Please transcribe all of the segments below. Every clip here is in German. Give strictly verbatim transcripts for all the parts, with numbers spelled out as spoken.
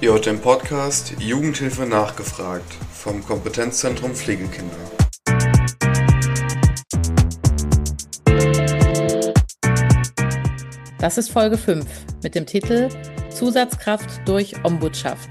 Ihr hört den Podcast Jugendhilfe nachgefragt vom Kompetenzzentrum Pflegekinder. Das ist Folge fünf mit dem Titel Zusatzkraft durch Ombudschaft.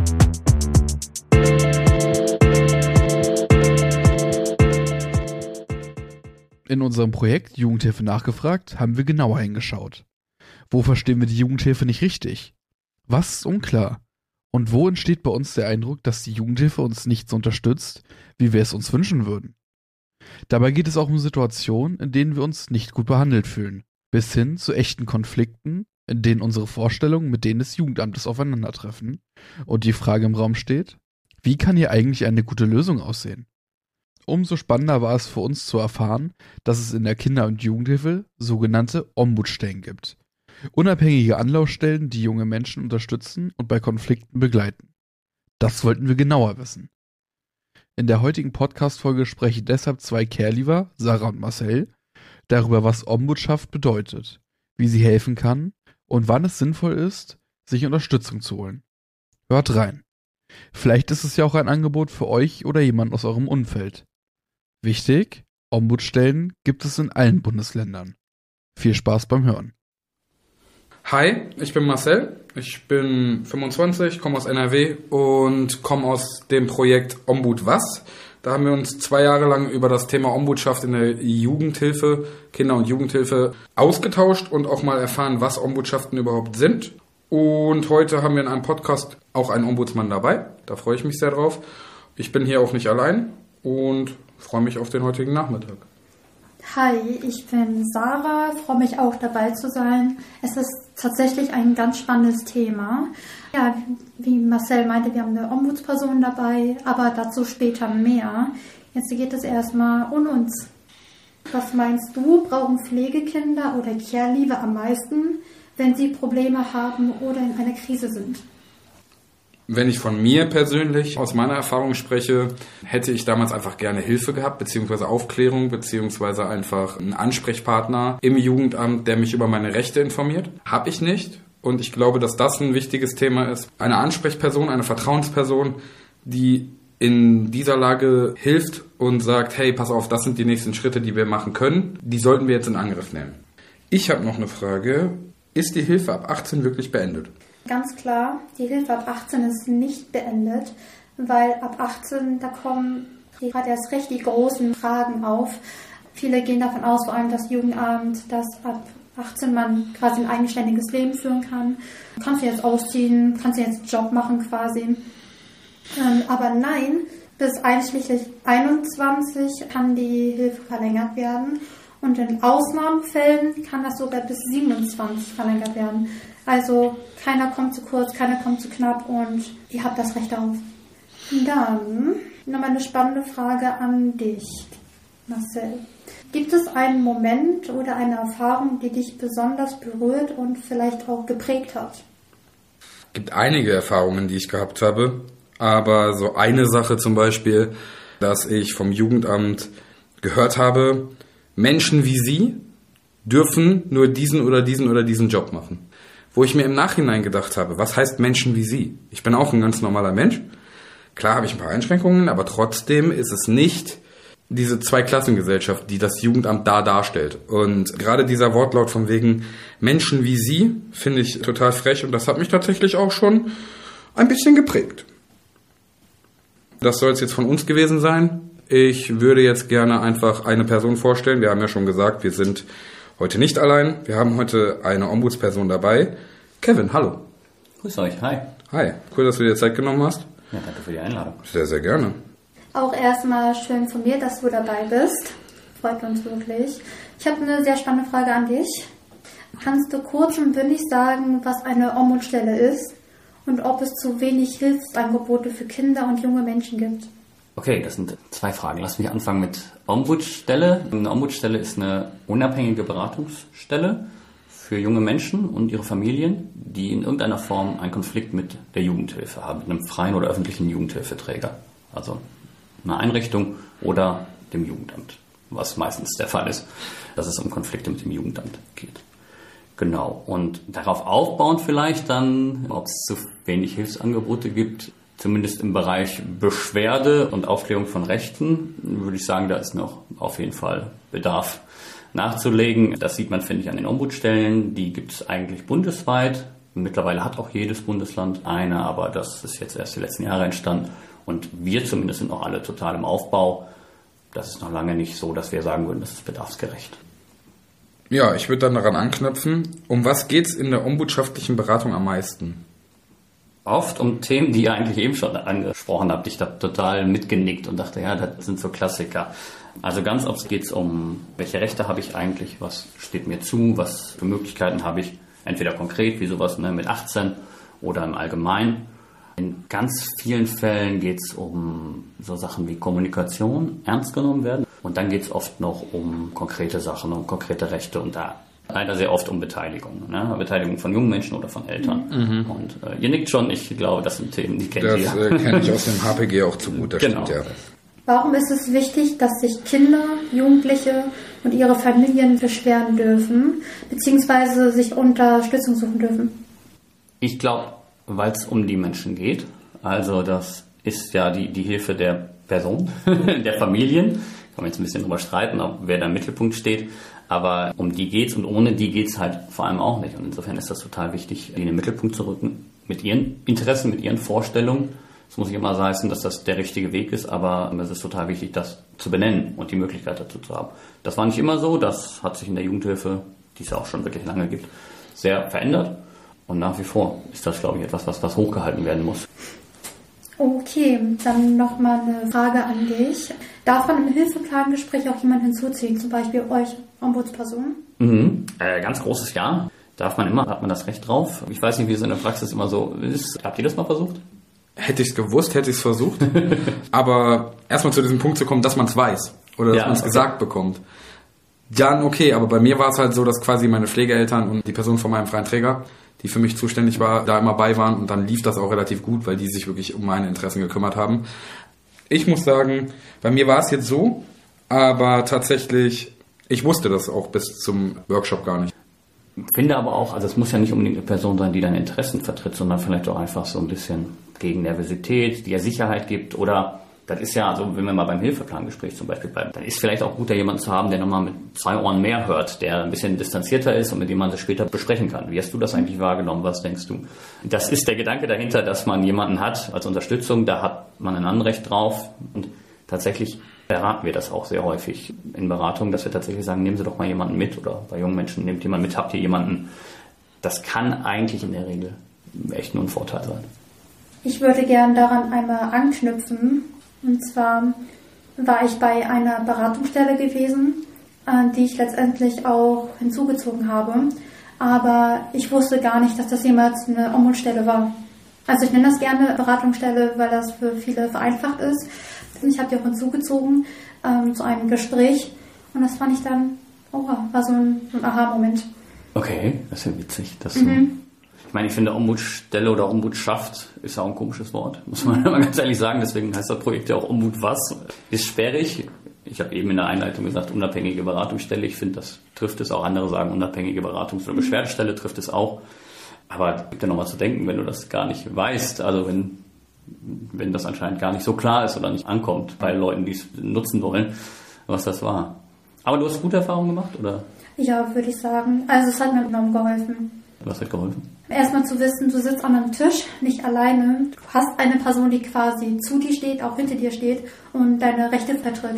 In unserem Projekt Jugendhilfe nachgefragt haben wir genauer hingeschaut. Wo verstehen wir die Jugendhilfe nicht richtig? Was ist unklar? Und wo entsteht bei uns der Eindruck, dass die Jugendhilfe uns nicht so unterstützt, wie wir es uns wünschen würden? Dabei geht es auch um Situationen, in denen wir uns nicht gut behandelt fühlen, bis hin zu echten Konflikten, in denen unsere Vorstellungen mit denen des Jugendamtes aufeinandertreffen und die Frage im Raum steht, wie kann hier eigentlich eine gute Lösung aussehen? Umso spannender war es für uns zu erfahren, dass es in der Kinder- und Jugendhilfe sogenannte Ombudsstellen gibt. Unabhängige Anlaufstellen, die junge Menschen unterstützen und bei Konflikten begleiten. Das wollten wir genauer wissen. In der heutigen Podcast-Folge sprechen deshalb zwei Care-Leaver, Sarah und Marcel, darüber, was Ombudschaft bedeutet, wie sie helfen kann und wann es sinnvoll ist, sich Unterstützung zu holen. Hört rein. Vielleicht ist es ja auch ein Angebot für euch oder jemand aus eurem Umfeld. Wichtig, Ombudsstellen gibt es in allen Bundesländern. Viel Spaß beim Hören. Hi, ich bin Marcel, ich bin fünfundzwanzig, komme aus N R W und komme aus dem Projekt Ombud was. Da haben wir uns zwei Jahre lang über das Thema Ombudschaft in der Jugendhilfe, Kinder- und Jugendhilfe ausgetauscht und auch mal erfahren, was Ombudschaften überhaupt sind. Und heute haben wir in einem Podcast auch einen Ombudsmann dabei, da freue ich mich sehr drauf. Ich bin hier auch nicht allein und freue mich auf den heutigen Nachmittag. Hi, ich bin Sarah, freue mich auch dabei zu sein. Es ist tatsächlich ein ganz spannendes Thema. Ja, wie Marcel meinte, wir haben eine Ombudsperson dabei, aber dazu später mehr. Jetzt geht es erstmal um uns. Was meinst du, brauchen Pflegekinder oder Care-Leaver am meisten, wenn sie Probleme haben oder in einer Krise sind? Wenn ich von mir persönlich aus meiner Erfahrung spreche, hätte ich damals einfach gerne Hilfe gehabt, beziehungsweise Aufklärung, beziehungsweise einfach einen Ansprechpartner im Jugendamt, der mich über meine Rechte informiert. Habe ich nicht. Und ich glaube, dass das ein wichtiges Thema ist. Eine Ansprechperson, eine Vertrauensperson, die in dieser Lage hilft und sagt, hey, pass auf, das sind die nächsten Schritte, die wir machen können. Die sollten wir jetzt in Angriff nehmen. Ich habe noch eine Frage. Ist die Hilfe ab achtzehn wirklich beendet? Ganz klar, die Hilfe ab achtzehn ist nicht beendet, weil ab achtzehn, da kommen gerade erst recht die großen Fragen auf. Viele gehen davon aus, vor allem das Jugendamt, dass ab achtzehn man quasi ein eigenständiges Leben führen kann. Kannst du jetzt ausziehen, kannst du jetzt einen Job machen quasi. Ähm, aber nein, bis einschließlich einundzwanzig kann die Hilfe verlängert werden. Und in Ausnahmefällen kann das sogar bis siebenundzwanzig verlängert werden. Also keiner kommt zu kurz, keiner kommt zu knapp und ihr habt das Recht darauf. Dann nochmal eine spannende Frage an dich, Marcel. Gibt es einen Moment oder eine Erfahrung, die dich besonders berührt und vielleicht auch geprägt hat? Es gibt einige Erfahrungen, die ich gehabt habe, aber so eine Sache zum Beispiel, dass ich vom Jugendamt gehört habe, Menschen wie Sie dürfen nur diesen oder diesen oder diesen Job machen. Wo ich mir im Nachhinein gedacht habe, was heißt Menschen wie Sie? Ich bin auch ein ganz normaler Mensch. Klar habe ich ein paar Einschränkungen, aber trotzdem ist es nicht diese Zweiklassengesellschaft, die das Jugendamt da darstellt. Und gerade dieser Wortlaut von wegen Menschen wie Sie finde ich total frech und das hat mich tatsächlich auch schon ein bisschen geprägt. Das soll es jetzt von uns gewesen sein. Ich würde jetzt gerne einfach eine Person vorstellen. Wir haben ja schon gesagt, wir sind heute nicht allein. Wir haben heute eine Ombudsperson dabei. Kevin, hallo. Grüß euch, hi. Hi, cool, dass du dir Zeit genommen hast. Ja, danke für die Einladung. Sehr, sehr gerne. Auch erstmal schön von mir, dass du dabei bist. Freut uns wirklich. Ich habe eine sehr spannende Frage an dich. Kannst du kurz und bündig sagen, was eine Ombudsstelle ist und ob es zu wenig Hilfsangebote für Kinder und junge Menschen gibt? Okay, das sind zwei Fragen. Lass mich anfangen mit Ombudsstelle. Eine Ombudsstelle ist eine unabhängige Beratungsstelle für junge Menschen und ihre Familien, die in irgendeiner Form einen Konflikt mit der Jugendhilfe haben, mit einem freien oder öffentlichen Jugendhilfeträger. Also einer Einrichtung oder dem Jugendamt, was meistens der Fall ist, dass es um Konflikte mit dem Jugendamt geht. Genau. Und darauf aufbauend vielleicht dann, ob es zu wenig Hilfsangebote gibt, zumindest im Bereich Beschwerde und Aufklärung von Rechten, würde ich sagen, da ist noch auf jeden Fall Bedarf nachzulegen. Das sieht man, finde ich, an den Ombudsstellen. Die gibt es eigentlich bundesweit. Mittlerweile hat auch jedes Bundesland eine, aber das ist jetzt erst die letzten Jahre entstanden. Und wir zumindest sind noch alle total im Aufbau. Das ist noch lange nicht so, dass wir sagen würden, das ist bedarfsgerecht. Ja, ich würde dann daran anknüpfen. Um was geht's in der ombudschaftlichen Beratung am meisten? Oft um Themen, die ihr eigentlich eben schon angesprochen habt. Ich habe total mitgenickt und dachte, ja, das sind so Klassiker. Also ganz oft geht es um, welche Rechte habe ich eigentlich, was steht mir zu, was für Möglichkeiten habe ich, entweder konkret, wie sowas ne, mit achtzehn oder im Allgemeinen. In ganz vielen Fällen geht es um so Sachen wie Kommunikation ernst genommen werden. Und dann geht es oft noch um konkrete Sachen, um konkrete Rechte und da leider sehr oft um Beteiligung. Ne? Beteiligung von jungen Menschen oder von Eltern. Mhm. Und äh, ihr nickt schon, ich glaube, das sind Themen, die kennt das, ihr. Das äh, kenne ich aus dem H P G auch zu gut, das genau. stimmt ja. Warum ist es wichtig, dass sich Kinder, Jugendliche und ihre Familien beschweren dürfen, beziehungsweise sich Unterstützung suchen dürfen? Ich glaube, weil es um die Menschen geht. Also das ist ja die, die Hilfe der Person, der Familien. Kann man jetzt ein bisschen drüber streiten, ob wer da im Mittelpunkt steht. Aber um die geht's und ohne die geht's halt vor allem auch nicht. Und insofern ist das total wichtig, die in den Mittelpunkt zu rücken, mit ihren Interessen, mit ihren Vorstellungen. Es muss nicht immer heißen, dass das der richtige Weg ist, aber es ist total wichtig, das zu benennen und die Möglichkeit dazu zu haben. Das war nicht immer so, das hat sich in der Jugendhilfe, die es auch schon wirklich lange gibt, sehr verändert. Und nach wie vor ist das, glaube ich, etwas, was, was hochgehalten werden muss. Okay, dann nochmal eine Frage an dich. Darf man im Hilfeplangespräch auch jemanden hinzuziehen, zum Beispiel euch, Ombudsperson? Mhm. Äh, ganz großes Ja. Darf man immer, hat man das Recht drauf. Ich weiß nicht, wie es in der Praxis immer so ist. Habt ihr das mal versucht? Hätte ich es gewusst, hätte ich es versucht. Aber erstmal zu diesem Punkt zu kommen, dass man es weiß oder dass ja, man es okay. gesagt bekommt. Dann okay, aber bei mir war es halt so, dass quasi meine Pflegeeltern und die Person von meinem freien Träger, die für mich zuständig war, da immer bei waren und dann lief das auch relativ gut, weil die sich wirklich um meine Interessen gekümmert haben. Ich muss sagen, bei mir war es jetzt so, aber tatsächlich, ich wusste das auch bis zum Workshop gar nicht. Finde aber auch, also es muss ja nicht unbedingt eine Person sein, die deine Interessen vertritt, sondern vielleicht auch einfach so ein bisschen gegen Nervosität, die ja Sicherheit gibt oder das ist ja, also wenn wir mal beim Hilfeplangespräch zum Beispiel bleiben, dann ist vielleicht auch gut, da jemanden zu haben, der nochmal mit zwei Ohren mehr hört, der ein bisschen distanzierter ist und mit dem man das später besprechen kann. Wie hast du das eigentlich wahrgenommen? Was denkst du? Das ist der Gedanke dahinter, dass man jemanden hat als Unterstützung, da hat man ein Anrecht drauf und tatsächlich beraten wir das auch sehr häufig in Beratungen, dass wir tatsächlich sagen, nehmen Sie doch mal jemanden mit oder bei jungen Menschen, nehmt jemanden mit, habt ihr jemanden. Das kann eigentlich in der Regel echt nur ein Vorteil sein. Ich würde gern daran einmal anknüpfen. Und zwar war ich bei einer Beratungsstelle gewesen, die ich letztendlich auch hinzugezogen habe. Aber ich wusste gar nicht, dass das jemals eine Ombudsstelle war. Also ich nenne das gerne Beratungsstelle, weil das für viele vereinfacht ist. Ich habe die auch hinzugezogen ähm, zu einem Gespräch. Und das fand ich dann, oh, war so ein, so ein Aha-Moment. Okay, das ist ja witzig. Das Mhm. Ich meine, ich finde Ombudsstelle oder Ombudschaft ist ja auch ein komisches Wort, muss man mal ganz ehrlich sagen. Deswegen heißt das Projekt ja auch Ombud was. Ist sperrig. Ich habe eben in der Einleitung gesagt, unabhängige Beratungsstelle. Ich finde, das trifft es auch. Andere sagen, unabhängige Beratungs- oder Beschwerdestelle trifft es auch. Aber es gibt ja noch was zu denken, wenn du das gar nicht weißt. Also wenn, wenn das anscheinend gar nicht so klar ist oder nicht ankommt bei Leuten, die es nutzen wollen, was das war. Aber du hast gute Erfahrungen gemacht, oder? Ja, würde ich sagen. Also es hat mir enorm geholfen. Was hat geholfen? Erstmal zu wissen, du sitzt an einem Tisch, nicht alleine. Du hast eine Person, die quasi zu dir steht, auch hinter dir steht und deine Rechte vertritt.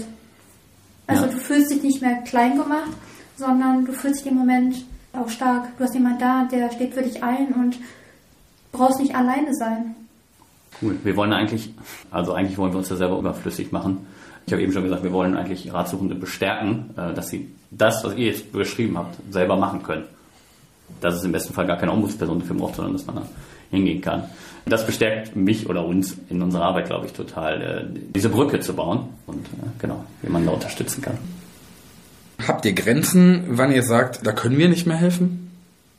Also Ja. du fühlst dich nicht mehr klein gemacht, sondern du fühlst dich im Moment auch stark. Du hast jemanden da, der steht für dich ein und brauchst nicht alleine sein. Cool. Wir wollen eigentlich, also eigentlich wollen wir uns ja selber überflüssig machen. Ich habe eben schon gesagt, wir wollen eigentlich Ratsuchende bestärken, dass sie das, was ihr jetzt beschrieben habt, selber machen können. Dass es im besten Fall gar keine Ombudsperson dafür braucht, sondern dass man da hingehen kann. Das bestärkt mich oder uns in unserer Arbeit, glaube ich, total, diese Brücke zu bauen und genau, wie man da unterstützen kann. Habt ihr Grenzen, wann ihr sagt, da können wir nicht mehr helfen?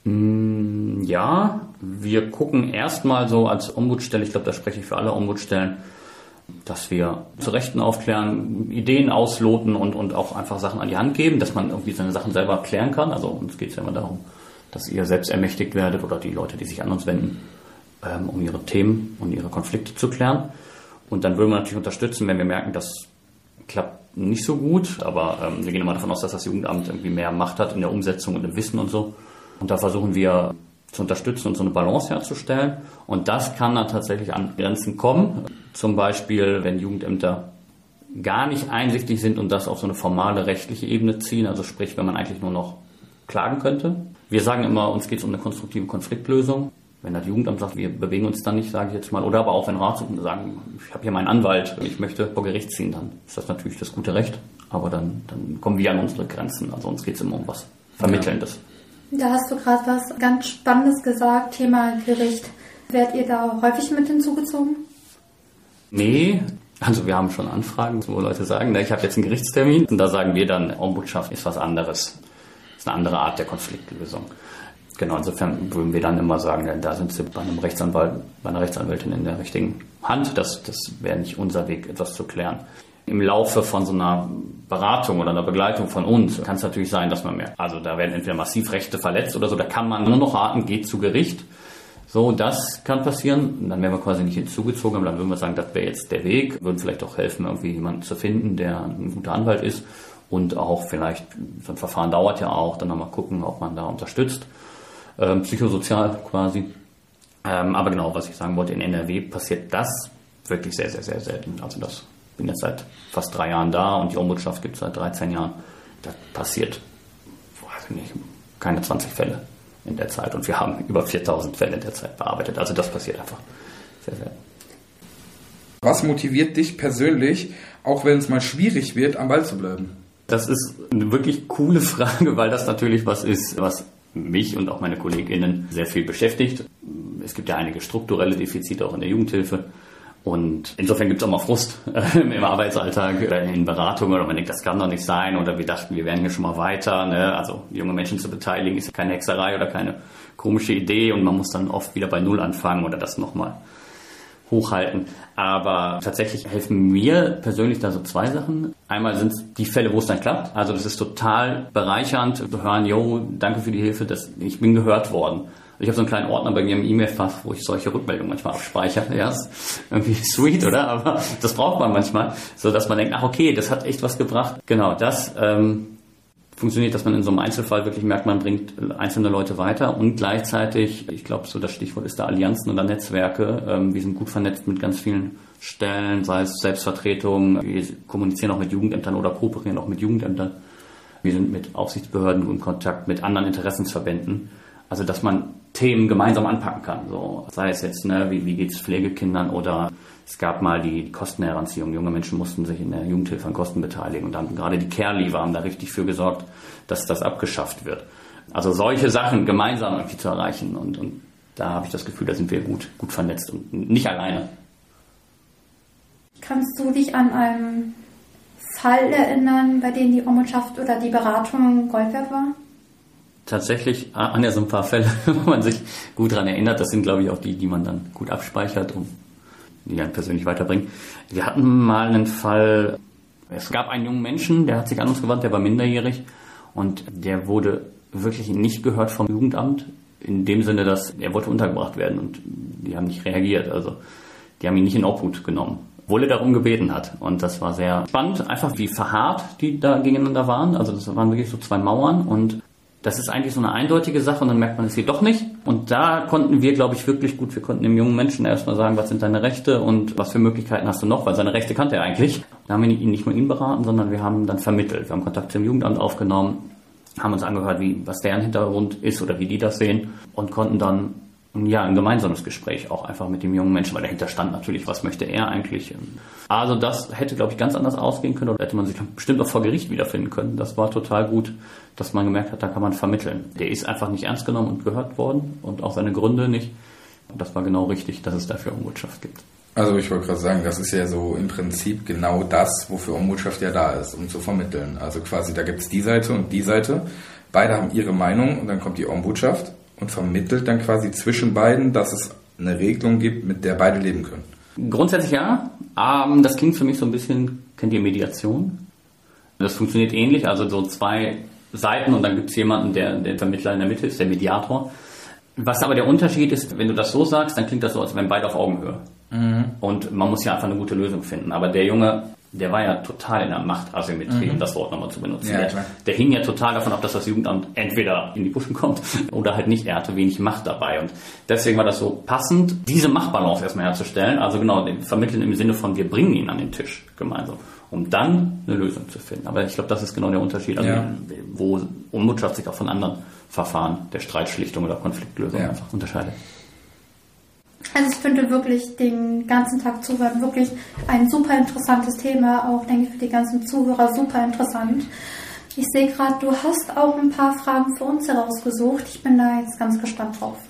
Ja, wir gucken erstmal so als Ombudsstelle, ich glaube, da spreche ich für alle Ombudsstellen, dass wir zu Rechten aufklären, Ideen ausloten und, und auch einfach Sachen an die Hand geben, dass man irgendwie seine Sachen selber klären kann. Also uns geht es ja immer darum, dass ihr selbst ermächtigt werdet oder die Leute, die sich an uns wenden, ähm, um ihre Themen und ihre Konflikte zu klären. Und dann würden wir natürlich unterstützen, wenn wir merken, das klappt nicht so gut, aber ähm, wir gehen immer davon aus, dass das Jugendamt irgendwie mehr Macht hat in der Umsetzung und im Wissen und so. Und da versuchen wir zu unterstützen und so eine Balance herzustellen. Und das kann dann tatsächlich an Grenzen kommen. Zum Beispiel, wenn Jugendämter gar nicht einsichtig sind und das auf so eine formale rechtliche Ebene ziehen, also sprich, wenn man eigentlich nur noch klagen könnte. Wir sagen immer, uns geht es um eine konstruktive Konfliktlösung. Wenn das Jugendamt sagt, wir bewegen uns dann nicht, sage ich jetzt mal, oder aber auch wenn Ratsuchende sagen, ich habe hier meinen Anwalt, ich möchte vor Gericht ziehen, dann ist das natürlich das gute Recht. Aber dann, dann kommen wir an unsere Grenzen. Also uns geht es immer um was Vermittelndes. Da hast du gerade was ganz Spannendes gesagt, Thema Gericht. Werdet ihr da häufig mit hinzugezogen? Nee, also wir haben schon Anfragen, wo Leute sagen, ich habe jetzt einen Gerichtstermin und da sagen wir dann, Ombudschaft ist was anderes. Das ist eine andere Art der Konfliktlösung. Genau, insofern würden wir dann immer sagen, da sind sie bei einem Rechtsanwalt, bei einer Rechtsanwältin in der richtigen Hand. Das, das wäre nicht unser Weg, etwas zu klären. Im Laufe von so einer Beratung oder einer Begleitung von uns kann es natürlich sein, dass man merkt, also da werden entweder massiv Rechte verletzt oder so, da kann man nur noch raten, geht zu Gericht. So, das kann passieren. Dann wären wir quasi nicht hinzugezogen, aber dann würden wir sagen, das wäre jetzt der Weg. Würden vielleicht auch helfen, irgendwie jemanden zu finden, der ein guter Anwalt ist. Und auch vielleicht, so ein Verfahren dauert ja auch, dann nochmal gucken, ob man da unterstützt. Ähm, psychosozial quasi. Ähm, aber genau, was ich sagen wollte, in N R W passiert das wirklich sehr, sehr, sehr selten. Also das bin jetzt seit fast drei Jahren da und die Ombudschaft gibt es seit dreizehn Jahren. Das passiert, weiß ich nicht, keine zwanzig Fälle in der Zeit. Und wir haben über viertausend Fälle in der Zeit bearbeitet. Also das passiert einfach sehr selten. Was motiviert dich persönlich, auch wenn es mal schwierig wird, am Ball zu bleiben? Das ist eine wirklich coole Frage, weil das natürlich was ist, was mich und auch meine KollegInnen sehr viel beschäftigt. Es gibt ja einige strukturelle Defizite auch in der Jugendhilfe. Und insofern gibt es auch mal Frust äh, im Arbeitsalltag, äh, in Beratungen, oder man denkt, das kann doch nicht sein, oder wir dachten, wir wären hier schon mal weiter. Ne? Also junge Menschen zu beteiligen ist keine Hexerei oder keine komische Idee und man muss dann oft wieder bei Null anfangen oder das nochmal hochhalten. Aber tatsächlich helfen mir persönlich da so zwei Sachen. Einmal sind es die Fälle, wo es dann klappt. Also das ist total bereichernd zu hören, jo, danke für die Hilfe, das, ich bin gehört worden. Ich habe so einen kleinen Ordner bei mir im E-Mail-Fach, wo ich solche Rückmeldungen manchmal abspeichere. Ja, ist irgendwie sweet, oder? Aber das braucht man manchmal, so dass man denkt, ach okay, das hat echt was gebracht. Genau, das ähm, funktioniert, dass man in so einem Einzelfall wirklich merkt, man bringt einzelne Leute weiter und gleichzeitig, ich glaube, so das Stichwort ist da Allianzen oder Netzwerke. Ähm, wir sind gut vernetzt mit ganz vielen Stellen, sei es Selbstvertretung. Wir kommunizieren auch mit Jugendämtern oder kooperieren auch mit Jugendämtern. Wir sind mit Aufsichtsbehörden in Kontakt, mit anderen Interessensverbänden. Also, dass man Themen gemeinsam anpacken kann. So, sei es jetzt, ne, wie, wie geht es Pflegekindern oder es gab mal die, die Kostenheranziehung. Junge Menschen mussten sich in der Jugendhilfe an Kosten beteiligen und dann gerade die Care-Leaver haben da richtig für gesorgt, dass das abgeschafft wird. Also solche Sachen gemeinsam irgendwie zu erreichen und, und da habe ich das Gefühl, da sind wir gut, gut vernetzt und nicht alleine. Kannst du dich an einen Fall erinnern, bei dem die Ombudschaft oder die Beratung Gold wert war? Tatsächlich an ja so ein paar Fälle, wo man sich gut daran erinnert. Das sind, glaube ich, auch die, die man dann gut abspeichert und die dann persönlich weiterbringen. Wir hatten mal einen Fall, es gab einen jungen Menschen, der hat sich an uns gewandt, der war minderjährig und der wurde wirklich nicht gehört vom Jugendamt, in dem Sinne, dass er wollte untergebracht werden und die haben nicht reagiert. Also die haben ihn nicht in Obhut genommen, obwohl er darum gebeten hat. Und das war sehr spannend, einfach wie verharrt die da gegeneinander waren. Also das waren wirklich so zwei Mauern und das ist eigentlich so eine eindeutige Sache und dann merkt man, es geht doch nicht. Und da konnten wir, glaube ich, wirklich gut, wir konnten dem jungen Menschen erstmal sagen, was sind deine Rechte und was für Möglichkeiten hast du noch, weil seine Rechte kannte er eigentlich. Da haben wir ihn nicht nur ihn beraten, sondern wir haben dann vermittelt. Wir haben Kontakt zum Jugendamt aufgenommen, haben uns angehört, wie, was deren Hintergrund ist oder wie die das sehen und konnten dann ja, ein gemeinsames Gespräch auch einfach mit dem jungen Menschen, weil dahinter stand natürlich, was möchte er eigentlich. Also das hätte, glaube ich, ganz anders ausgehen können oder hätte man sich bestimmt auch vor Gericht wiederfinden können. Das war total gut, dass man gemerkt hat, da kann man vermitteln. Der ist einfach nicht ernst genommen und gehört worden und auch seine Gründe nicht. Und das war genau richtig, dass es dafür Ombudschaft gibt. Also ich wollte gerade sagen, das ist ja so im Prinzip genau das, wofür Ombudschaft ja da ist, um zu vermitteln. Also quasi, da gibt es die Seite und die Seite. Beide haben ihre Meinung und dann kommt die Ombudschaft und vermittelt dann quasi zwischen beiden, dass es eine Regelung gibt, mit der beide leben können. Grundsätzlich ja. Ähm, das klingt für mich so ein bisschen, kennt ihr Mediation? Das funktioniert ähnlich, also so zwei Seiten und dann gibt es jemanden, der der Vermittler in der Mitte ist, der Mediator. Was aber der Unterschied ist, wenn du das so sagst, dann klingt das so, als wären beide auf Augenhöhe. Mhm. Und man muss ja einfach eine gute Lösung finden. Aber der Junge, der war ja total in der Machtasymmetrie, mhm. um das Wort nochmal zu benutzen. Ja, der, der hing ja total davon ab, dass das Jugendamt entweder in die Puschen kommt oder halt nicht. Er hatte wenig Macht dabei. Und deswegen war das so passend, diese Machtbalance erstmal herzustellen. Also genau, den vermitteln im Sinne von, wir bringen ihn an den Tisch gemeinsam, um dann eine Lösung zu finden. Aber ich glaube, das ist genau der Unterschied, also ja. wo Ombudschaft sich auch von anderen Verfahren der Streitschlichtung oder Konfliktlösung ja. einfach unterscheidet. Also ich finde wirklich den ganzen Tag zuhören wirklich ein super interessantes Thema, auch denke ich für die ganzen Zuhörer super interessant. Ich sehe gerade, du hast auch ein paar Fragen für uns herausgesucht. Ich bin da jetzt ganz gespannt drauf.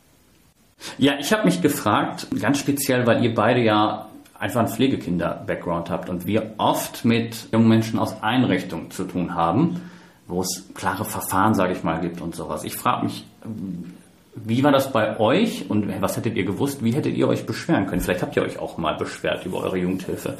Ja, ich habe mich gefragt, ganz speziell, weil ihr beide ja einfach einen Pflegekinder-Background habt und wir oft mit jungen Menschen aus Einrichtungen zu tun haben, wo es klare Verfahren, sage ich mal, gibt und sowas. Ich frage mich, wie war das bei euch und was hättet ihr gewusst, wie hättet ihr euch beschweren können? Vielleicht habt ihr euch auch mal beschwert über eure Jugendhilfe.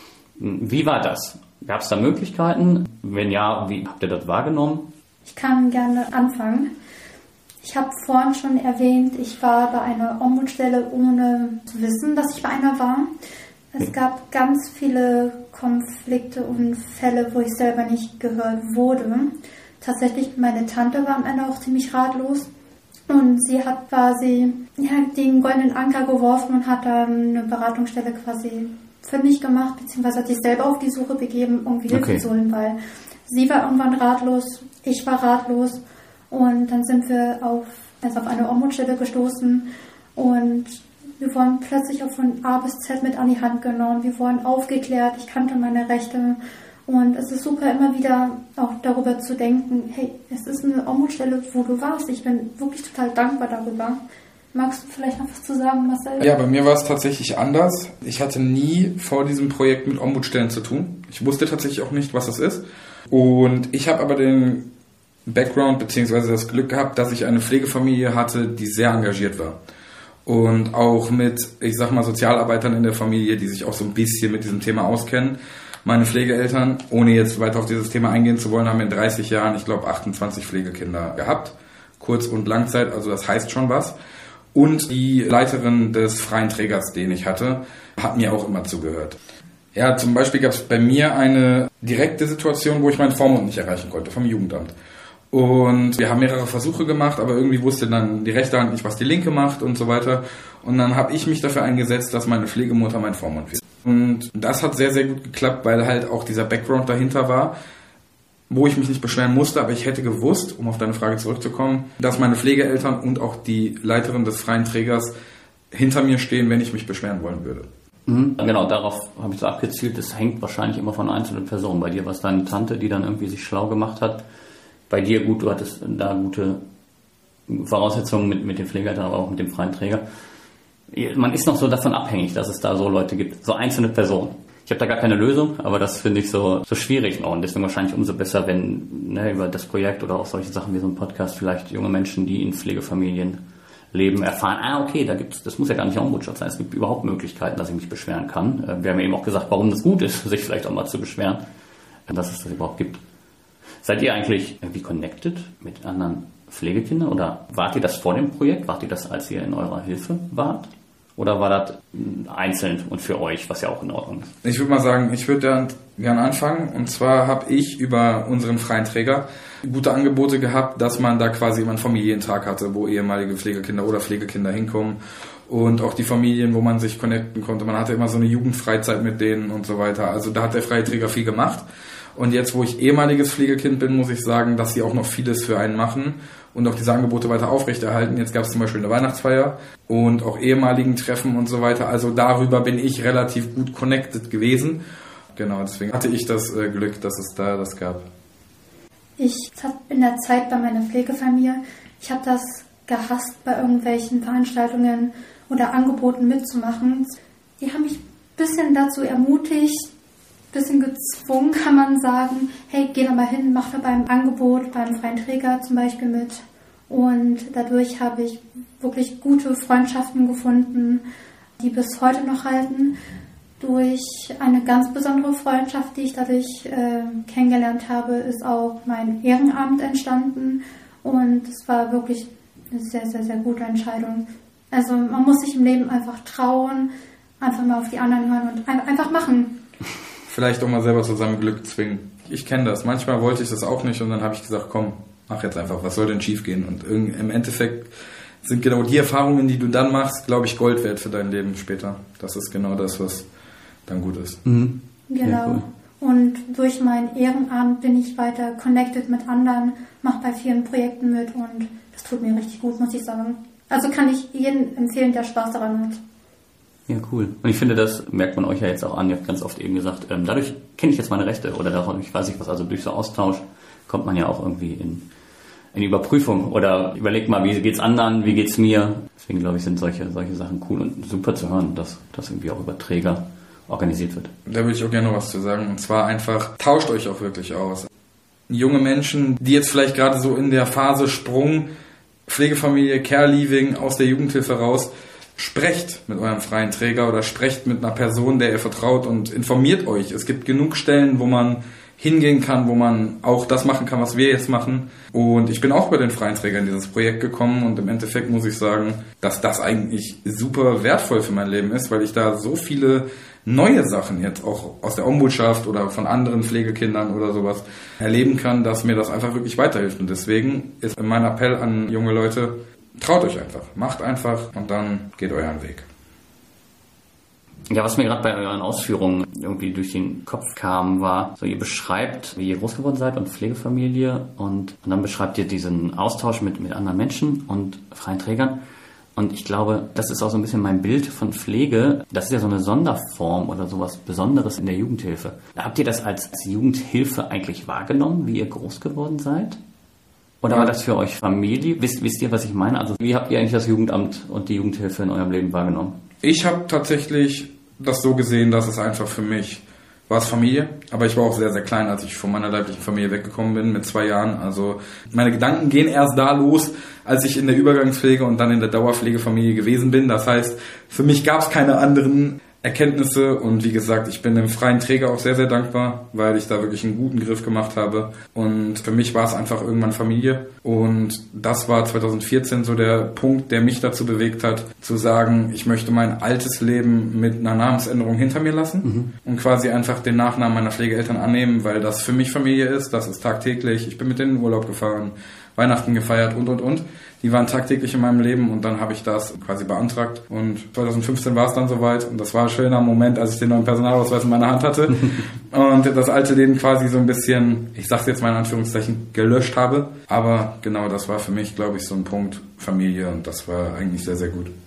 Wie war das? Gab es da Möglichkeiten? Wenn ja, wie habt ihr das wahrgenommen? Ich kann gerne anfangen. Ich habe vorhin schon erwähnt, ich war bei einer Ombudsstelle, ohne zu wissen, dass ich bei einer war. Es gab ganz viele Konflikte und Fälle, wo ich selber nicht gehört wurde. Tatsächlich, meine Tante war am Ende auch ziemlich ratlos. Und sie hat quasi ja, den goldenen Anker geworfen und hat dann eine Beratungsstelle quasi für mich gemacht, beziehungsweise hat sich selber auf die Suche begeben, um Hilfe okay. zu holen, weil sie war irgendwann ratlos, ich war ratlos und dann sind wir auf, also auf eine Ombudsstelle gestoßen und wir wurden plötzlich auch von A bis Z mit an die Hand genommen, wir wurden aufgeklärt, ich kannte meine Rechte. Und es ist super, immer wieder auch darüber zu denken, hey, es ist eine Ombudsstelle, wo du warst. Ich bin wirklich total dankbar darüber. Magst du vielleicht noch was zu sagen, Marcel? Ja, bei mir war es tatsächlich anders. Ich hatte nie vor diesem Projekt mit Ombudsstellen zu tun. Ich wusste tatsächlich auch nicht, was das ist. Und ich habe aber den Background bzw. das Glück gehabt, dass ich eine Pflegefamilie hatte, die sehr engagiert war. Und auch mit, ich sag mal, Sozialarbeitern in der Familie, die sich auch so ein bisschen mit diesem Thema auskennen. Meine Pflegeeltern, ohne jetzt weiter auf dieses Thema eingehen zu wollen, haben in dreißig Jahren, ich glaube, achtundzwanzig Pflegekinder gehabt. Kurz- und Langzeit, also das heißt schon was. Und die Leiterin des freien Trägers, den ich hatte, hat mir auch immer zugehört. Ja, zum Beispiel gab es bei mir eine direkte Situation, wo ich meinen Vormund nicht erreichen konnte vom Jugendamt. Und wir haben mehrere Versuche gemacht, aber irgendwie wusste dann die rechte Hand nicht, was die linke macht und so weiter. Und dann habe ich mich dafür eingesetzt, dass meine Pflegemutter mein Vormund wird. Und das hat sehr, sehr gut geklappt, weil halt auch dieser Background dahinter war, wo ich mich nicht beschweren musste, aber ich hätte gewusst, um auf deine Frage zurückzukommen, dass meine Pflegeeltern und auch die Leiterin des freien Trägers hinter mir stehen, wenn ich mich beschweren wollen würde. Mhm, genau, darauf habe ich so abgezielt. Das hängt wahrscheinlich immer von einzelnen Personen. Bei dir war es deine Tante, die dann irgendwie sich schlau gemacht hat. Bei dir gut, du hattest da gute Voraussetzungen mit, mit den Pflegeeltern, aber auch mit dem freien Träger. Man ist noch so davon abhängig, dass es da so Leute gibt, so einzelne Personen. Ich habe da gar keine Lösung, aber das finde ich so, so schwierig noch und deswegen wahrscheinlich umso besser, wenn ne, über das Projekt oder auch solche Sachen wie so ein Podcast vielleicht junge Menschen, die in Pflegefamilien leben, erfahren, ah okay, da gibt's, das muss ja gar nicht Ombudschaft sein, es gibt überhaupt Möglichkeiten, dass ich mich beschweren kann. Wir haben ja eben auch gesagt, warum das gut ist, sich vielleicht auch mal zu beschweren, dass es das überhaupt gibt. Seid ihr eigentlich irgendwie connected mit anderen Pflegekindern oder wart ihr das vor dem Projekt? Wart ihr das, als ihr in eurer Hilfe wart? Oder war das einzeln und für euch, was ja auch in Ordnung ist? Ich würde mal sagen, ich würde dann gerne anfangen. Und zwar habe ich über unseren freien Träger gute Angebote gehabt, dass man da quasi immer einen Familientag hatte, wo ehemalige Pflegekinder oder Pflegekinder hinkommen. Und auch die Familien, wo man sich connecten konnte. Man hatte immer so eine Jugendfreizeit mit denen und so weiter. Also da hat der freie Träger viel gemacht. Und jetzt, wo ich ehemaliges Pflegekind bin, muss ich sagen, dass sie auch noch vieles für einen machen und auch diese Angebote weiter aufrechterhalten. Jetzt gab es zum Beispiel eine Weihnachtsfeier und auch ehemaligen Treffen und so weiter. Also darüber bin ich relativ gut connected gewesen. Genau, deswegen hatte ich das äh, Glück, dass es da das gab. Ich habe in der Zeit bei meiner Pflegefamilie, ich habe das gehasst, bei irgendwelchen Veranstaltungen oder Angeboten mitzumachen. Die haben mich ein bisschen dazu ermutigt, bisschen gezwungen, kann man sagen, hey, geh da mal hin, mach da beim Angebot, beim freien Träger zum Beispiel mit. Und dadurch habe ich wirklich gute Freundschaften gefunden, die bis heute noch halten. Durch eine ganz besondere Freundschaft, die ich dadurch äh, kennengelernt habe, ist auch mein Ehrenamt entstanden. Und es war wirklich eine sehr, sehr, sehr gute Entscheidung. Also man muss sich im Leben einfach trauen, einfach mal auf die anderen hören und ein- einfach machen. Vielleicht auch mal selber zu seinem Glück zwingen. Ich kenne das. Manchmal wollte ich das auch nicht und dann habe ich gesagt, komm, mach jetzt einfach. Was soll denn schief gehen? Und im Endeffekt sind genau die Erfahrungen, die du dann machst, glaube ich, Gold wert für dein Leben später. Das ist genau das, was dann gut ist. Mhm. Genau. Ja, cool. Und durch mein Ehrenamt bin ich weiter connected mit anderen, mache bei vielen Projekten mit und das tut mir richtig gut, muss ich sagen. Also kann ich jedem empfehlen, der Spaß daran hat. Ja, cool. Und ich finde, das merkt man euch ja jetzt auch an. Ihr habt ganz oft eben gesagt, ähm, dadurch kenne ich jetzt meine Rechte oder dadurch weiß ich was. Also durch so Austausch kommt man ja auch irgendwie in, in die Überprüfung oder überlegt mal, wie geht's anderen, wie geht's mir. Deswegen glaube ich, sind solche, solche Sachen cool und super zu hören, dass das irgendwie auch über Träger organisiert wird. Da würde ich auch gerne noch was zu sagen. Und zwar einfach, tauscht euch auch wirklich aus. Junge Menschen, die jetzt vielleicht gerade so in der Phase Sprung, Pflegefamilie, Care-Leaving aus der Jugendhilfe raus, sprecht mit eurem freien Träger oder sprecht mit einer Person, der ihr vertraut und informiert euch. Es gibt genug Stellen, wo man hingehen kann, wo man auch das machen kann, was wir jetzt machen. Und ich bin auch bei den freien Trägern in dieses Projekt gekommen und im Endeffekt muss ich sagen, dass das eigentlich super wertvoll für mein Leben ist, weil ich da so viele neue Sachen jetzt auch aus der Ombudschaft oder von anderen Pflegekindern oder sowas erleben kann, dass mir das einfach wirklich weiterhilft. Und deswegen ist mein Appell an junge Leute, traut euch einfach, macht einfach und dann geht euren Weg. Ja, was mir gerade bei euren Ausführungen irgendwie durch den Kopf kam, war, so ihr beschreibt, wie ihr groß geworden seid und Pflegefamilie und, und dann beschreibt ihr diesen Austausch mit, mit anderen Menschen und freien Trägern. Und ich glaube, das ist auch so ein bisschen mein Bild von Pflege. Das ist ja so eine Sonderform oder sowas Besonderes in der Jugendhilfe. Habt ihr das als Jugendhilfe eigentlich wahrgenommen, wie ihr groß geworden seid? Oder war das für euch Familie? Wisst, wisst ihr, was ich meine? Also wie habt ihr eigentlich das Jugendamt und die Jugendhilfe in eurem Leben wahrgenommen? Ich habe tatsächlich das so gesehen, dass es einfach für mich war es Familie, aber ich war auch sehr, sehr klein, als ich von meiner leiblichen Familie weggekommen bin mit zwei Jahren. Also meine Gedanken gehen erst da los, als ich in der Übergangspflege und dann in der Dauerpflegefamilie gewesen bin. Das heißt, für mich gab es keine anderen Erkenntnisse und wie gesagt, ich bin dem freien Träger auch sehr, sehr dankbar, weil ich da wirklich einen guten Griff gemacht habe und für mich war es einfach irgendwann Familie und das war zwanzig vierzehn so der Punkt, der mich dazu bewegt hat, zu sagen, ich möchte mein altes Leben mit einer Namensänderung hinter mir lassen mhm. und quasi einfach den Nachnamen meiner Pflegeeltern annehmen, weil das für mich Familie ist, das ist tagtäglich, ich bin mit denen in den Urlaub gefahren, Weihnachten gefeiert und, und, und. Die waren tagtäglich in meinem Leben und dann habe ich das quasi beantragt und zwanzig fünfzehn war es dann soweit und das war ein schöner Moment, als ich den neuen Personalausweis in meiner Hand hatte und das alte Leben quasi so ein bisschen, ich sag's jetzt mal in Anführungszeichen, gelöscht habe. Aber genau, das war für mich, glaube ich, so ein Punkt Familie und das war eigentlich sehr, sehr gut.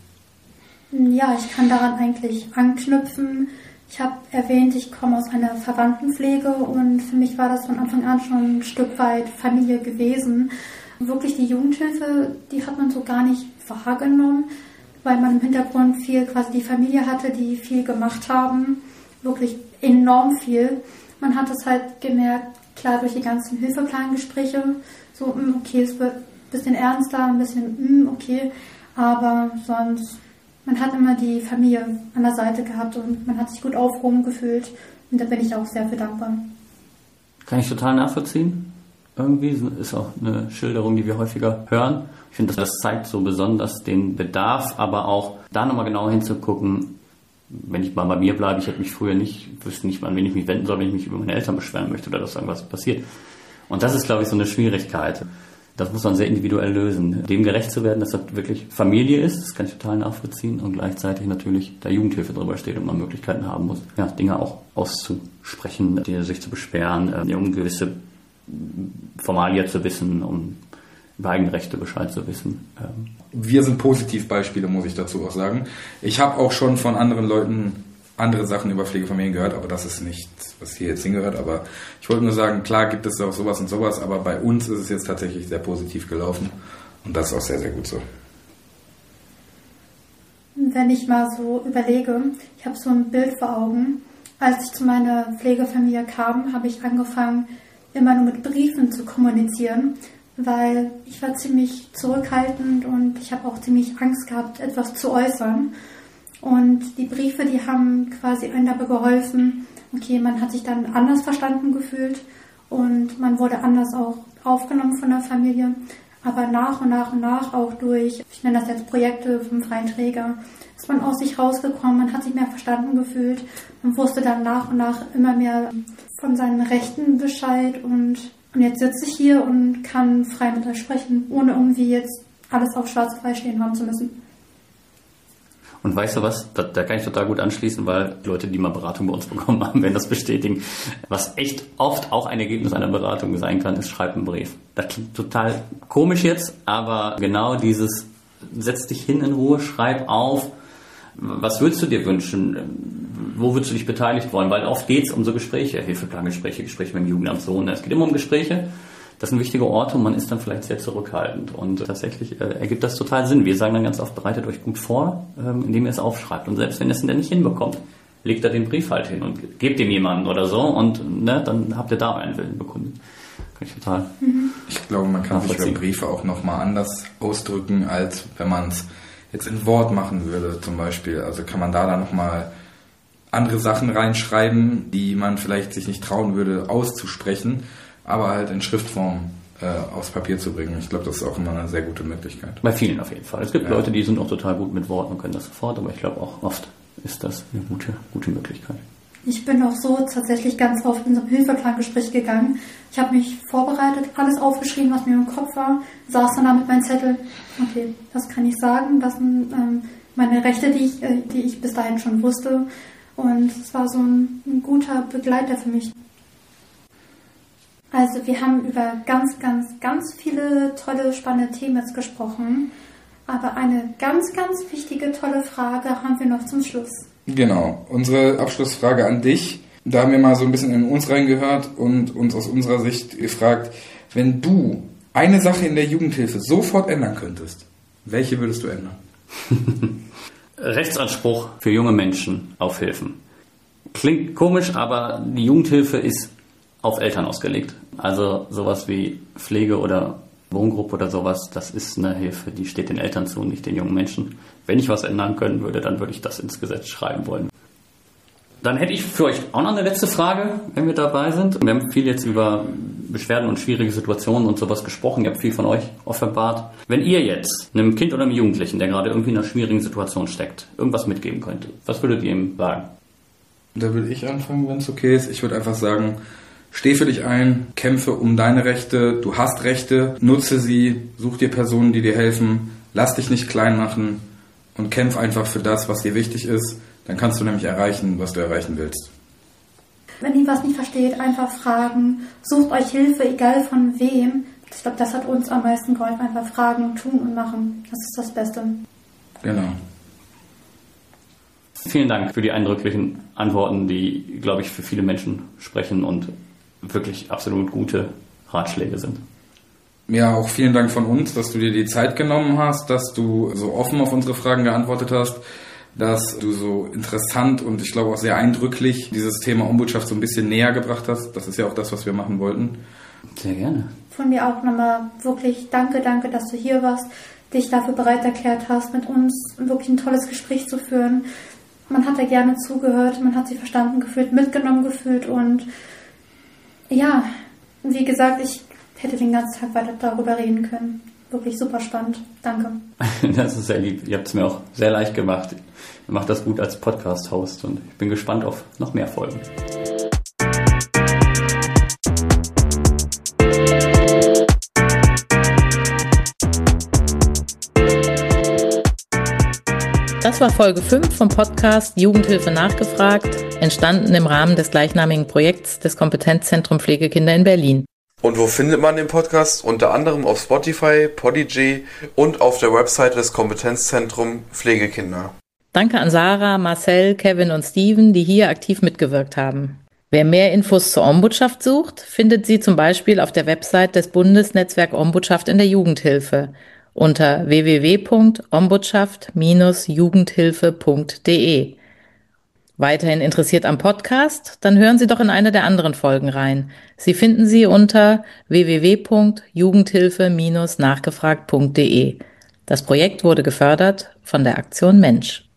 Ja, ich kann daran eigentlich anknüpfen. Ich habe erwähnt, ich komme aus einer Verwandtenpflege und für mich war das von Anfang an schon ein Stück weit Familie gewesen. Wirklich die Jugendhilfe, die hat man so gar nicht wahrgenommen, weil man im Hintergrund viel quasi die Familie hatte, die viel gemacht haben, wirklich enorm viel. Man hat es halt gemerkt, klar durch die ganzen Hilfeplangespräche, so okay, es wird ein bisschen ernster, ein bisschen okay, aber sonst... Man hat immer die Familie an der Seite gehabt und man hat sich gut aufgehoben gefühlt. Und da bin ich auch sehr für dankbar. Kann ich total nachvollziehen. Irgendwie ist auch eine Schilderung, die wir häufiger hören. Ich finde, das zeigt so besonders den Bedarf, aber auch da nochmal genau hinzugucken. Wenn ich mal bei mir bleibe, ich hätte mich früher nicht, wüsste nicht, an wen ich mich wenden soll, wenn ich mich über meine Eltern beschweren möchte oder dass irgendwas passiert. Und das ist, glaube ich, so eine Schwierigkeit. Das muss man sehr individuell lösen. Dem gerecht zu werden, dass das wirklich Familie ist, das kann ich total nachvollziehen und gleichzeitig natürlich der Jugendhilfe drüber steht und man Möglichkeiten haben muss, ja, Dinge auch auszusprechen, sich zu beschweren, um gewisse Formalien zu wissen, um über eigene Rechte Bescheid zu wissen. Wir sind Positivbeispiele, muss ich dazu auch sagen. Ich habe auch schon von anderen Leuten andere Sachen über Pflegefamilien gehört, aber das ist nichts, was hier jetzt hingehört. Aber ich wollte nur sagen, klar gibt es auch sowas und sowas, aber bei uns ist es jetzt tatsächlich sehr positiv gelaufen und das ist auch sehr, sehr gut so. Wenn ich mal so überlege, ich habe so ein Bild vor Augen. Als ich zu meiner Pflegefamilie kam, habe ich angefangen, immer nur mit Briefen zu kommunizieren, weil ich war ziemlich zurückhaltend und ich habe auch ziemlich Angst gehabt, etwas zu äußern. Und die Briefe, die haben quasi einen dabei geholfen, okay, man hat sich dann anders verstanden gefühlt und man wurde anders auch aufgenommen von der Familie. Aber nach und nach und nach auch durch, ich nenne das jetzt Projekte vom freien Träger, ist man aus sich rausgekommen, man hat sich mehr verstanden gefühlt. Man wusste dann nach und nach immer mehr von seinen Rechten Bescheid und, und jetzt sitze ich hier und kann frei mit euch sprechen, ohne irgendwie jetzt alles auf schwarz auf weiß stehen haben zu müssen. Und weißt du was, da, da kann ich total gut anschließen, weil Leute, die mal Beratung bei uns bekommen haben, werden das bestätigen. Was echt oft auch ein Ergebnis einer Beratung sein kann, ist schreib einen Brief. Das klingt total komisch jetzt, aber genau dieses, setz dich hin in Ruhe, schreib auf, was würdest du dir wünschen, wo würdest du dich beteiligt wollen, weil oft geht es um so Gespräche, Hilfeplangespräche, Gespräche mit dem Jugendamt, so, und es geht immer um Gespräche. Das sind wichtige Orte und man ist dann vielleicht sehr zurückhaltend. Und tatsächlich äh, ergibt das total Sinn. Wir sagen dann ganz oft, bereitet euch gut vor, ähm, indem ihr es aufschreibt. Und selbst wenn ihr es dann nicht hinbekommt, legt da den Brief halt hin und gebt ihm jemanden oder so und ne, dann habt ihr da euren Willen bekundet. Kann ich total. Mhm. Ich glaube, man kann sich über Briefe auch nochmal anders ausdrücken, als wenn man es jetzt in Wort machen würde zum Beispiel. Also kann man da dann nochmal andere Sachen reinschreiben, die man vielleicht sich nicht trauen würde auszusprechen, aber halt in Schriftform äh, aufs Papier zu bringen. Ich glaube, das ist auch immer eine sehr gute Möglichkeit. Bei vielen auf jeden Fall. Es gibt ja. Leute, die sind auch total gut mit Worten und können das sofort, aber ich glaube auch oft ist das eine gute, gute Möglichkeit. Ich bin auch so tatsächlich ganz oft in so ein Hilfeplangespräch gegangen. Ich habe mich vorbereitet, alles aufgeschrieben, was mir im Kopf war, saß dann da mit meinem Zettel. Okay, das kann ich sagen, das sind ähm, meine Rechte, die ich, äh, die ich bis dahin schon wusste. Und es war so ein, ein guter Begleiter für mich. Also wir haben über ganz, ganz, ganz viele tolle, spannende Themen jetzt gesprochen. Aber eine ganz, ganz wichtige, tolle Frage haben wir noch zum Schluss. Genau, unsere Abschlussfrage an dich. Da haben wir mal so ein bisschen in uns reingehört und uns aus unserer Sicht gefragt, wenn du eine Sache in der Jugendhilfe sofort ändern könntest, welche würdest du ändern? Rechtsanspruch für junge Menschen auf Hilfen. Klingt komisch, aber die Jugendhilfe ist auf Eltern ausgelegt. Also sowas wie Pflege oder Wohngruppe oder sowas, das ist eine Hilfe, die steht den Eltern zu und nicht den jungen Menschen. Wenn ich was ändern können würde, dann würde ich das ins Gesetz schreiben wollen. Dann hätte ich für euch auch noch eine letzte Frage, wenn wir dabei sind. Wir haben viel jetzt über Beschwerden und schwierige Situationen und sowas gesprochen. Ihr habt viel von euch offenbart. Wenn ihr jetzt einem Kind oder einem Jugendlichen, der gerade irgendwie in einer schwierigen Situation steckt, irgendwas mitgeben könntet, was würdet ihr ihm sagen? Da würde ich anfangen, wenn es okay ist. Ich würde einfach sagen, steh für dich ein, kämpfe um deine Rechte, du hast Rechte, nutze sie, such dir Personen, die dir helfen, lass dich nicht klein machen und kämpf einfach für das, was dir wichtig ist. Dann kannst du nämlich erreichen, was du erreichen willst. Wenn ihr was nicht versteht, einfach fragen, sucht euch Hilfe, egal von wem. Ich glaube, das hat uns am meisten geholfen, einfach fragen, tun und machen. Das ist das Beste. Genau. Vielen Dank für die eindrücklichen Antworten, die, glaube ich, für viele Menschen sprechen und wirklich absolut gute Ratschläge sind. Ja, auch vielen Dank von uns, dass du dir die Zeit genommen hast, dass du so offen auf unsere Fragen geantwortet hast, dass du so interessant und ich glaube auch sehr eindrücklich dieses Thema Ombudschaft so ein bisschen näher gebracht hast. Das ist ja auch das, was wir machen wollten. Sehr gerne. Von mir auch nochmal wirklich danke, danke, dass du hier warst, dich dafür bereit erklärt hast, mit uns wirklich ein tolles Gespräch zu führen. Man hat da gerne zugehört, man hat sich verstanden gefühlt, mitgenommen gefühlt und ja, wie gesagt, ich hätte den ganzen Tag weiter darüber reden können. Wirklich super spannend. Danke. Das ist sehr lieb. Ihr habt es mir auch sehr leicht gemacht. Ihr macht das gut als Podcast-Host und ich bin gespannt auf noch mehr Folgen. Das war Folge fünf vom Podcast Jugendhilfe nachgefragt, entstanden im Rahmen des gleichnamigen Projekts des Kompetenzzentrum Pflegekinder in Berlin. Und wo findet man den Podcast? Unter anderem auf Spotify, Podigy und auf der Website des Kompetenzzentrum Pflegekinder. Danke an Sarah, Marcel, Kevin und Steven, die hier aktiv mitgewirkt haben. Wer mehr Infos zur Ombudschaft sucht, findet sie zum Beispiel auf der Website des Bundesnetzwerk Ombudschaft in der Jugendhilfe unter w w w punkt ombudschaft Bindestrich jugendhilfe punkt d e. Weiterhin interessiert am Podcast? Dann hören Sie doch in eine der anderen Folgen rein. Sie finden sie unter w w w punkt jugendhilfe Bindestrich nachgefragt punkt d e. Das Projekt wurde gefördert von der Aktion Mensch.